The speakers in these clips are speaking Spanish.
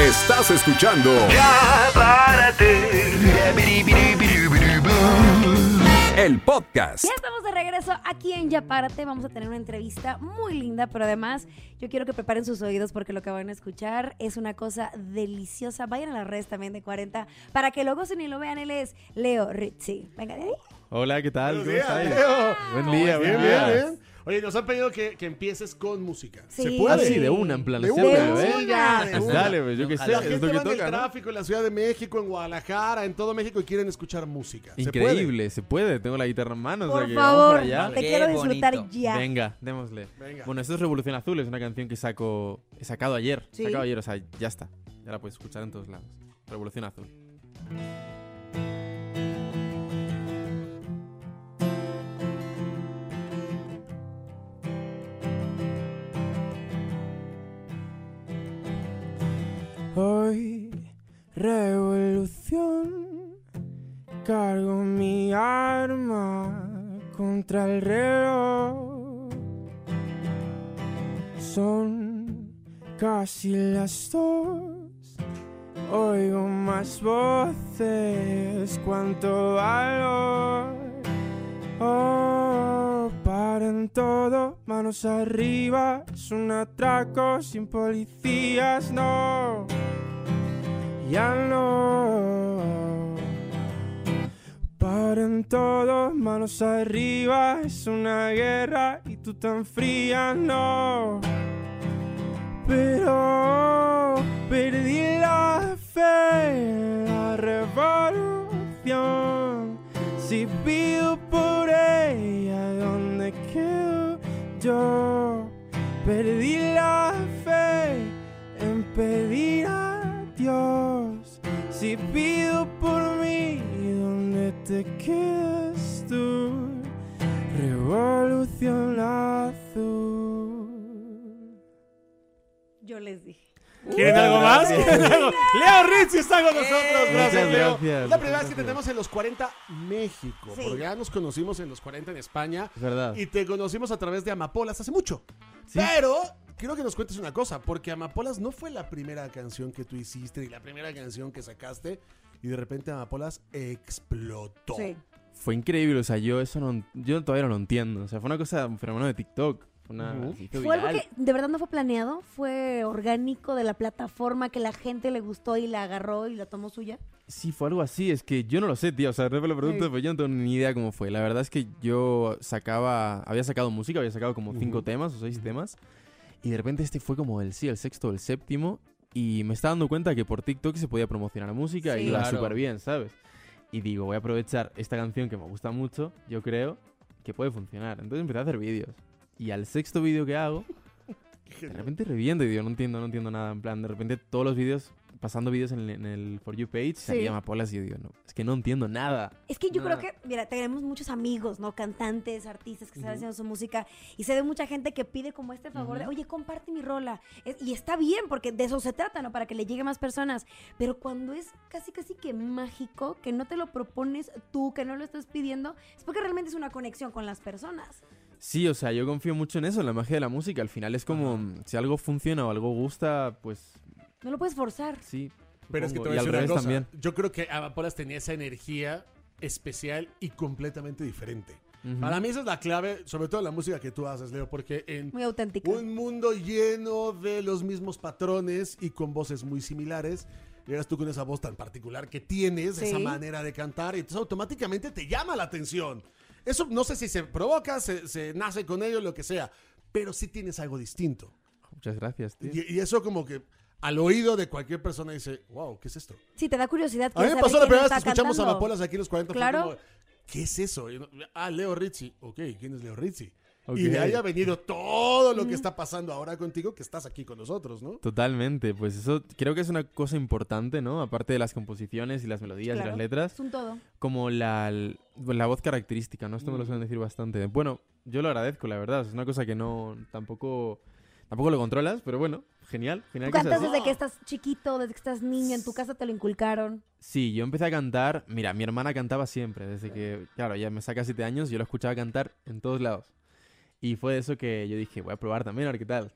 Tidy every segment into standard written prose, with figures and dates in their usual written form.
Estás escuchando Ya párate. el podcast. Ya estamos de regreso aquí en Ya Párate. Vamos a tener una entrevista muy linda, pero además yo quiero que preparen sus oídos porque lo que van a escuchar es una cosa deliciosa. Vayan a las redes también de 40 para que lo gocen y lo vean. Él es Leo Rizzi. Venga de ahí. Hola, ¿qué tal? Buenos ¿Cómo días, estáis? Leo. Buen día, Bien, buen bien, día. bien. Oye, nos han pedido que empieces con música. Sí. ¿Se Ah, puede? sí, de una, en plan, De siempre, una, ¿ves? venga, de Pues una. dale, pues yo qué sé, La es gente lo que va en el toca, ¿no? tráfico en la Ciudad de México, en Guadalajara, en todo México y quieren escuchar música. ¿Se puede? Increíble, se puede. Tengo la guitarra en mano, o sea Por que vamos favor, para allá. te quiero disfrutar bonito. ya. Venga, démosle. Venga. Bueno, esto es Revolución Azul, es una canción que he sacado ayer. Sí. Sacado ayer, o sea, ya está. Ya la puedes escuchar en todos lados. Revolución Azul. Hoy, revolución, cargo mi arma contra el reloj. Son casi las 2, oigo más voces, cuánto valor. Oh, paren todo, manos arriba, es un atraco sin policías, no, ya no. Paren todo, manos arriba, es una guerra y tú tan fría, no. Pero perdí la fe en la revolución. Si pido por ella, ¿dónde quedo yo? Perdí la fe en pedir a Dios. Si pido por mí, ¿dónde te quedas tú? Revolución azul. Yo les dije. ¿Quieren algo más? ¿Quieren algo? Leo Rizzi está con nosotros. Gracias, Muchas Leo. gracias, Es la primera vez muchas que tenemos en los 40 México. Sí. Porque ya nos conocimos en los 40 en España. Es verdad. Y te conocimos a través de Amapolas hace mucho. Sí. Pero quiero que nos cuentes una cosa. Porque Amapolas no fue la primera canción que tú hiciste ni la primera canción que sacaste. Y de repente Amapolas explotó. Sí. Fue increíble, o sea, yo todavía no lo entiendo. O sea, fue una cosa, un fenómeno de TikTok. Se hizo Fue algo viral. que de verdad no fue planeado, fue orgánico de la plataforma que la gente le gustó y la agarró y la tomó suya. Sí, fue algo así, es que yo no lo sé, tío. O sea, no me lo pregunto, Sí. pues yo no tengo ni idea cómo fue. La verdad es que yo había sacado música, había sacado como 5 temas o 6 temas. Y de repente este fue como el sexto o el séptimo. Y me estaba dando cuenta que por TikTok se podía promocionar música Sí. y iba Claro. súper bien, ¿sabes? Y digo, voy a aprovechar esta canción que me gusta mucho, yo creo que puede funcionar. Entonces empecé a hacer vídeos. Y al sexto vídeo que hago, de repente reviento y digo, no entiendo nada. En plan, de repente todos los vídeos, pasando vídeos en el For You page, salía Amapolas y yo digo, no, es que no entiendo nada. Es que yo Nada. creo que, mira, tenemos muchos amigos, ¿no? Cantantes, artistas que están haciendo su música y se ve mucha gente que pide como este favor de, oye, comparte mi rola. Y está bien, porque de eso se trata, ¿no? Para que le llegue a más personas. Pero cuando es casi que mágico, que no te lo propones tú, que no lo estás pidiendo, es porque realmente es una conexión con las personas. Sí, o sea, yo confío mucho en eso, en la magia de la música. Al final es como, si algo funciona o algo gusta, pues No lo puedes forzar. sí. Pero es que te supongo. voy a Y al decir una revés cosa. también. Yo creo que Amapolas tenía esa energía especial y completamente diferente. Ujú. Para mí esa es la clave, sobre todo en la música que tú haces, Leo, porque en Muy auténtica. un mundo lleno de los mismos patrones y con voces muy similares, llegas tú con esa voz tan particular que tienes, Sí. esa manera de cantar, y entonces automáticamente te llama la atención. Eso no sé si se provoca, se nace con ello, lo que sea, pero sí tienes algo distinto. Muchas gracias, tío. Y eso como que al oído de cualquier persona dice, wow, ¿qué es esto? Sí, te da curiosidad. A mí me quieres pasó saber la primera quién vez que está escuchamos cantando. Amapolas aquí en los 40. Claro. Fue como, ¿qué es eso? Y Leo Rizzi. Ok, ¿quién es Leo Rizzi? Ok. Y de ahí ha venido todo lo que está pasando ahora contigo, que estás aquí con nosotros, ¿no? Totalmente, pues eso creo que es una cosa importante, ¿no? Aparte de las composiciones y las melodías y Claro. las letras, Es un todo. como la voz característica, ¿no? Esto me lo suelen decir bastante. Bueno, yo lo agradezco, la verdad. Es una cosa que no tampoco lo controlas, pero bueno, genial Tú que sea cantas así. desde que estás chiquito, desde que estás niño, en tu casa te lo inculcaron. Sí, yo empecé a cantar, mira, mi hermana cantaba siempre, desde que, claro, ya me saca 7 años, yo la escuchaba cantar en todos lados. Y fue de eso que yo dije, voy a probar también, a ver qué tal. Claro.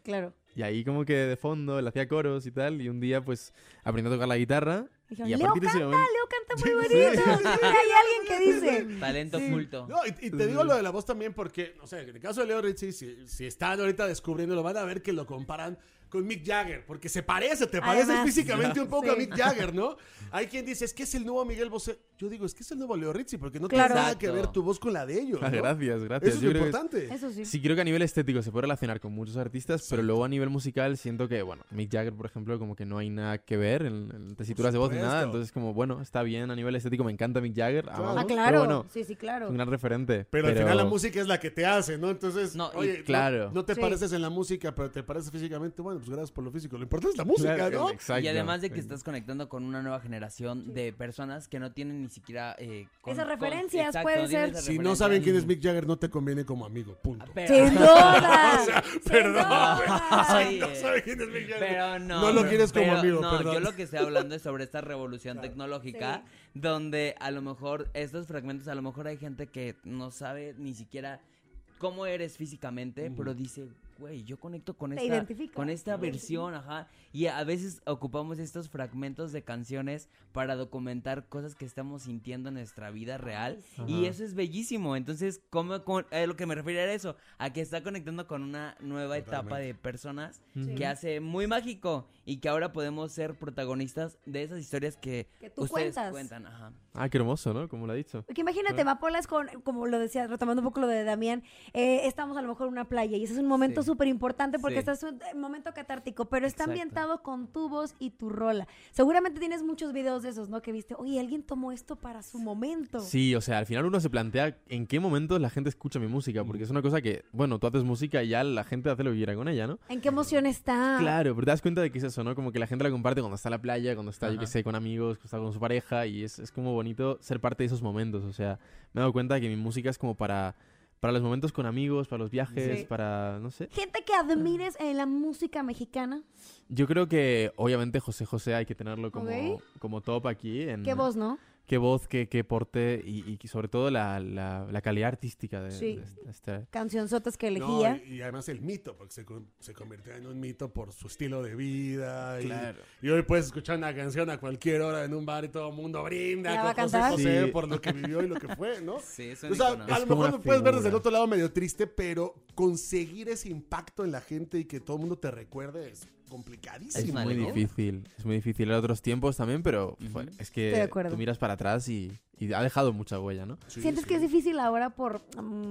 Y ahí como que de fondo, él hacía coros y tal, y un día pues aprendió a tocar la guitarra. Dijeron, Y a Leo partir de ese canta, momento... Leo canta muy bonito. Sí, hay alguien que dice. Talento oculto. No, y te digo lo de la voz también porque, no sé, en el caso de Leo Rizzi, si están ahorita descubriéndolo, van a ver que lo comparan con Mick Jagger, porque te parece Además, físicamente un poco a sí. Mick Jagger, ¿no? Hay quien dice, es que es el nuevo Miguel Bosé. Yo digo, es que es el nuevo Leo Rizzi, porque no Claro. tiene nada que Exacto. ver tu voz con la de ellos, ¿no? Gracias. Eso es Yo lo creo que importante. Eso sí. Sí, creo que a nivel estético se puede relacionar con muchos artistas, pero Exacto. luego a nivel musical siento que, bueno, Mick Jagger, por ejemplo, como que no hay nada que ver en tesituras de voz ni nada, supuesto. entonces como, bueno, está bien a nivel estético, me encanta Mick Jagger, Claro. amamos, Ah, pero claro. bueno, Sí, claro. es un gran referente. Pero al final la música es la que te hace, ¿no? Entonces, No, y oye, claro. no te Sí. pareces en la música, pero te pareces físicamente, bueno, pues gracias por lo físico. Lo importante es la música, Claro, ¿no? exacto. Y además de que estás conectando con una nueva generación de personas que no tienen ni siquiera... Esas referencias, puede no tienen ser. esas Si no referencias. saben quién es Mick Jagger, no te conviene como amigo, punto. Pero- Sin duda. Sin perdón, duda. Oye, No saben quién es Mick Jagger. pero no. No lo quieres como pero amigo, no, perdón. yo lo que estoy hablando es sobre esta revolución tecnológica donde a lo mejor estos fragmentos, a lo mejor hay gente que no sabe ni siquiera cómo eres físicamente, pero dice, güey, yo conecto con Te esta, identifica. con esta versión, ajá. Y a veces ocupamos estos fragmentos de canciones para documentar cosas que estamos sintiendo en nuestra vida real. Y Ajá. eso es bellísimo. Entonces, a lo que me refiero era eso, a que está conectando con una nueva etapa de personas Sí. que hace muy mágico y que ahora podemos ser protagonistas de esas historias que tú ustedes cuentas. cuentan. Ajá. Ah, qué hermoso, ¿no? Como lo ha dicho. Porque imagínate, Amapolas como lo decía, retomando un poco lo de Damián, estamos a lo mejor en una playa y ese es un momento Sí. súper importante porque Sí. estás en un momento catártico, pero está Exacto. ambientado con tu voz y tu rola. Seguramente tienes muchos videos de esos, ¿no? Que viste, oye, alguien tomó esto para su momento. Sí, o sea, al final uno se plantea en qué momentos la gente escucha mi música, porque es una cosa que, bueno, tú haces música y ya la gente hace lo que quiera con ella, ¿no? ¿En qué emoción está? Claro, pero te das cuenta de que es eso, ¿no? Como que la gente la comparte cuando está en la playa, cuando está, yo Ajá. qué sé, con amigos, cuando está con su pareja, y es como bonito ser parte de esos momentos. O sea, me he dado cuenta de que mi música es como para los momentos con amigos, para los viajes, Sí. para, no sé. Gente que admires en la música mexicana. Yo creo que, obviamente, José José hay que tenerlo como, Ok. como top aquí. Qué voz, ¿no? Qué voz, qué porte y sobre todo la calidad artística de, Sí. de este... Cancionzotas que No, elegía. y además el mito, porque se convirtió en un mito por su estilo de vida. Claro. Y hoy puedes escuchar una canción a cualquier hora en un bar y todo el mundo brinda ¿La va a con José cantar? José Sí. por lo que vivió y lo que fue, ¿no? Sí, es un O sea, icono. a Es lo como mejor una lo puedes ver desde el figura. otro lado medio triste, pero conseguir ese impacto en la gente y que todo el mundo te recuerde es complicadísimo. Es una muy leyenda. difícil, es muy difícil en otros tiempos también, pero Ujú. es Estoy de que acuerdo. tú miras para atrás y ha dejado mucha huella, ¿no? Sí, ¿Sientes sí. que es difícil ahora por,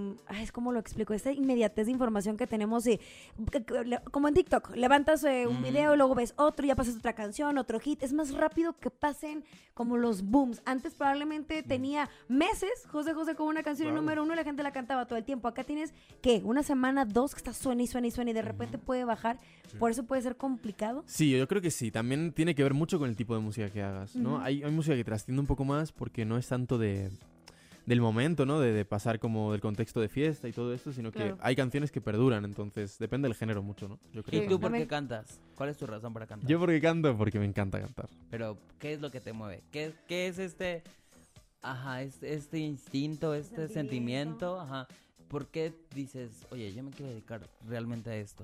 es como lo explico, esta inmediatez de información que tenemos, como en TikTok, levantas un video y luego ves otro, ya pasas otra canción, otro hit, es más rápido que pasen como los booms. Antes probablemente tenía meses José José con una canción Claro. número 1 y la gente la cantaba todo el tiempo. Acá tienes, ¿qué? Una semana, dos, que está suena y suena y suena y de repente puede bajar, por eso puede ser complicado. Sí, yo creo que sí. También tiene que ver mucho con el tipo de música que hagas, ¿no? Ujú. Hay música que trasciende un poco más porque no es tanto del momento, ¿no? De pasar como del contexto de fiesta y todo esto, sino que Claro. hay canciones que perduran, entonces depende del género mucho, ¿no? Yo creo. ¿Y tú por También. qué cantas? ¿Cuál es tu razón para cantar? Yo porque canto, porque me encanta cantar. Pero, ¿qué es lo que te mueve? ¿Qué es este... Ajá, este instinto, este sentimiento? Ajá. ¿Por qué dices, oye, yo me quiero dedicar realmente a esto?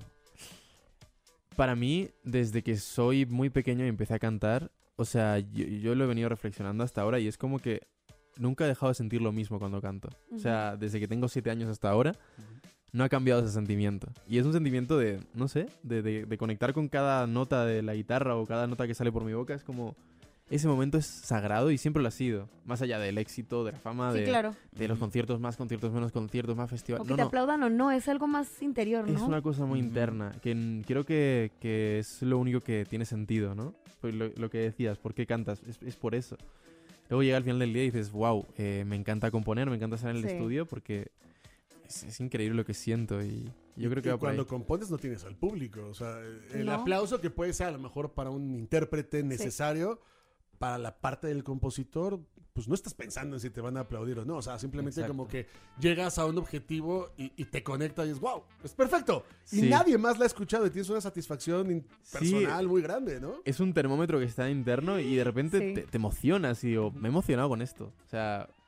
Para mí, desde que soy muy pequeño y empecé a cantar, o sea, yo lo he venido reflexionando hasta ahora y es como que nunca he dejado de sentir lo mismo cuando canto. O sea, desde que tengo 7 años hasta ahora, no ha cambiado ese sentimiento. Y es un sentimiento de, no sé, de conectar con cada nota de la guitarra o cada nota que sale por mi boca. Es como, ese momento es sagrado y siempre lo ha sido. Más allá del éxito, de la fama, Sí, claro. de los conciertos, más conciertos, menos conciertos, más O festivales. que No, te no. aplaudan o no, es algo más interior, ¿no? Es una cosa muy Ujú. interna, que creo que es lo único que tiene sentido, ¿no? Pues lo que decías, ¿por qué cantas? Es por eso. Luego llega al final del día y dices, wow, me encanta componer, me encanta estar en el Sí. estudio porque es increíble lo que siento y yo creo que Y va por ahí. cuando compones no tienes al público. O sea, el No. aplauso que puede ser a lo mejor para un intérprete necesario, para la parte del compositor, pues no estás pensando en si te van a aplaudir o no. O sea, simplemente Exacto. como que llegas a un objetivo y te conectas y es wow, es perfecto. Y Sí. nadie más la ha escuchado y tienes una satisfacción personal muy grande, ¿no? Es un termómetro que está interno y de repente Sí. te emocionas y digo, me he emocionado con esto. O sea,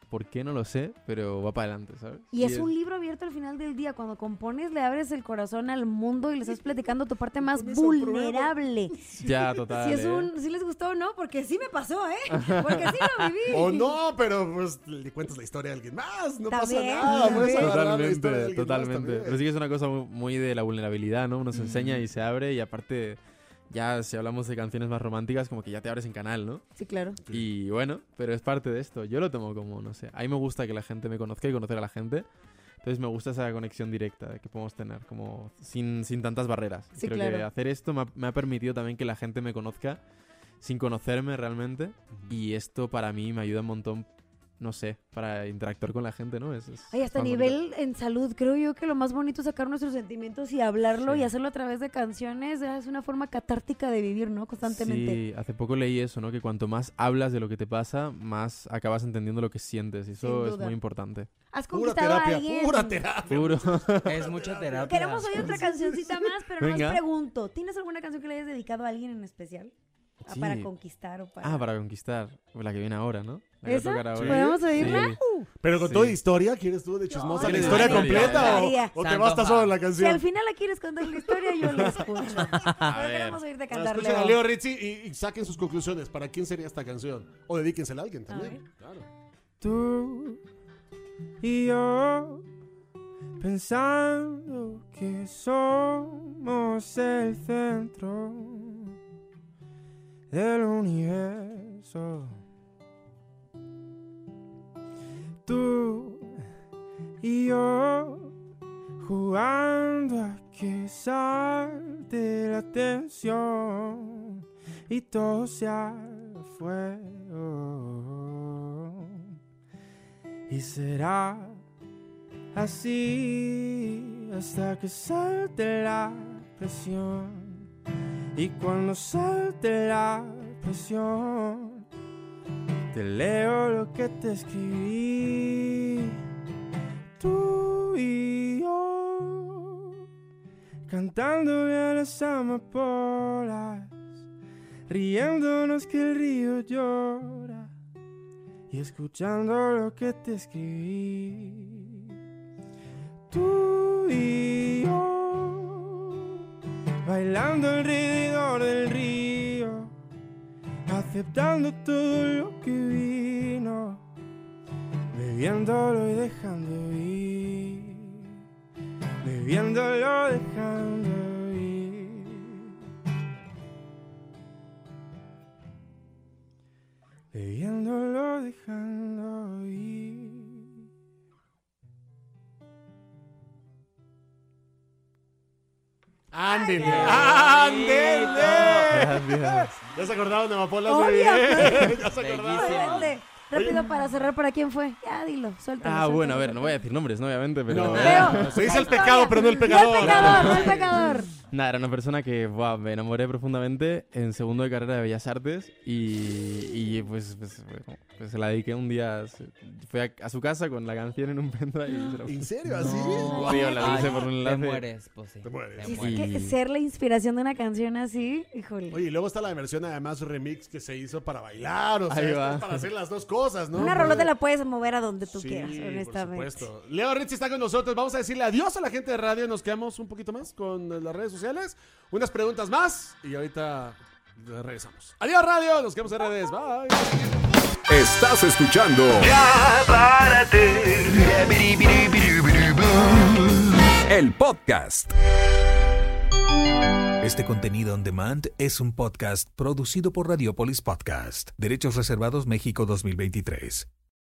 ¿Por qué? No lo sé, pero va para adelante, ¿sabes? Y es un libro abierto al final del día. Cuando compones, le abres el corazón al mundo y le estás platicando tu parte más vulnerable. Ya, total. Si les gustó o no, porque sí me pasó, porque sí lo viví. O no, pero pues le cuentas la historia a alguien más. No pasa También, nada. Puedes también. agarrar la historia de alguien más Totalmente. también. Pero sí que es una cosa muy de la vulnerabilidad, ¿no? Uno se enseña y se abre y aparte, ya si hablamos de canciones más románticas, como que ya te abres en canal, ¿no? Sí, claro. Y bueno, pero es parte de esto. Yo lo tomo como, no sé, a mí me gusta que la gente me conozca y conocer a la gente. Entonces me gusta esa conexión directa que podemos tener, como sin tantas barreras. Sí, Creo claro. que hacer esto me ha permitido también que la gente me conozca sin conocerme realmente. Y esto para mí me ayuda un montón, no sé, para interactuar con la gente, ¿no? Oye, hasta a tan nivel bonito. en salud, creo yo que lo más bonito es sacar nuestros sentimientos y hablarlo Sí. y hacerlo a través de canciones. Es una forma catártica de vivir, ¿no? Constantemente. Sí, hace poco leí eso, ¿no? Que cuanto más hablas de lo que te pasa, más acabas entendiendo lo que sientes. Y eso Sin es duda. muy importante. ¿Has Pura conquistado a terapia, alguien? pura terapia. Puro. Es mucha terapia. Queremos oír otra cancioncita más, pero no Venga. os pregunto. ¿Tienes alguna canción que le hayas dedicado a alguien en especial? Sí. Para conquistar o para... Para conquistar. Pues la que viene ahora, ¿no? La que ¿Esa? va a tocar ahora. ¿Podemos oírla? Sí. Pero con Sí. toda historia, ¿quieres tú de chismosa Yo- la Yo- historia Yo- completa Yo- o te Santo basta solo la Si canción? al final la quieres contar la historia, yo la escucho. Pero ver. queremos oírte Bueno, cantar, escuchen a Leo. Leo Rizzi y saquen sus conclusiones. ¿Para quién sería esta canción? O dedíquensela a alguien A también. ver. Claro. Tú y yo pensando que somos el centro del universo. Tú y yo jugando a que salte la tensión y todo sea fuego. Y será así hasta que salte la presión. Y cuando salte la presión, te leo lo que te escribí. Tú y yo cantándole a las amapolas, riéndonos que el río llora y escuchando lo que te escribí. Tú y yo bailando alrededor del río, aceptando todo lo que vino, bebiéndolo y dejando ir, bebiéndolo, dejando ir. Bebiéndolo, dejando ir. ¡Ándele! Ay, ¡Ándele! Gracias. ¿Ya se acordaron de Amapolas? Obviamente. ¿Ya se acordaron? Bellísimo. Vente. Rápido para cerrar, ¿para quién fue? Ya, dilo, suéltalo. Bueno, a ver, no voy a decir nombres, ¿no? Obviamente, pero... No, Pero- se dice la el pecado, historia. pero no el No pecador. el pecador, no el pecador. Nada, era una persona que me enamoré profundamente en segundo de carrera de Bellas Artes y pues se la dediqué un día. Fui a su casa con la canción en un pendrive y se la ¿En serio? ¿Así? No. Sí, la puse por un Te enlace. mueres, pues sí. Te mueres. Y es mueres. que ser la inspiración de una canción así, híjole. Oye, y luego está la versión además remix que se hizo para bailar, o sea, Ahí esto va. es para hacer las dos cosas, ¿no? Una rolota la puedes mover a donde tú Sí, quieras, honestamente. por supuesto. Leo Rizzi está con nosotros. Vamos a decirle adiós a la gente de radio. Nos quedamos un poquito más con las redes sociales. Unas preguntas más y ahorita regresamos. Adiós, radio. Nos quedamos en redes. Bye. Estás escuchando Ya párate. el podcast. Este contenido on demand es un podcast producido por Radiopolis Podcast. Derechos reservados México 2023.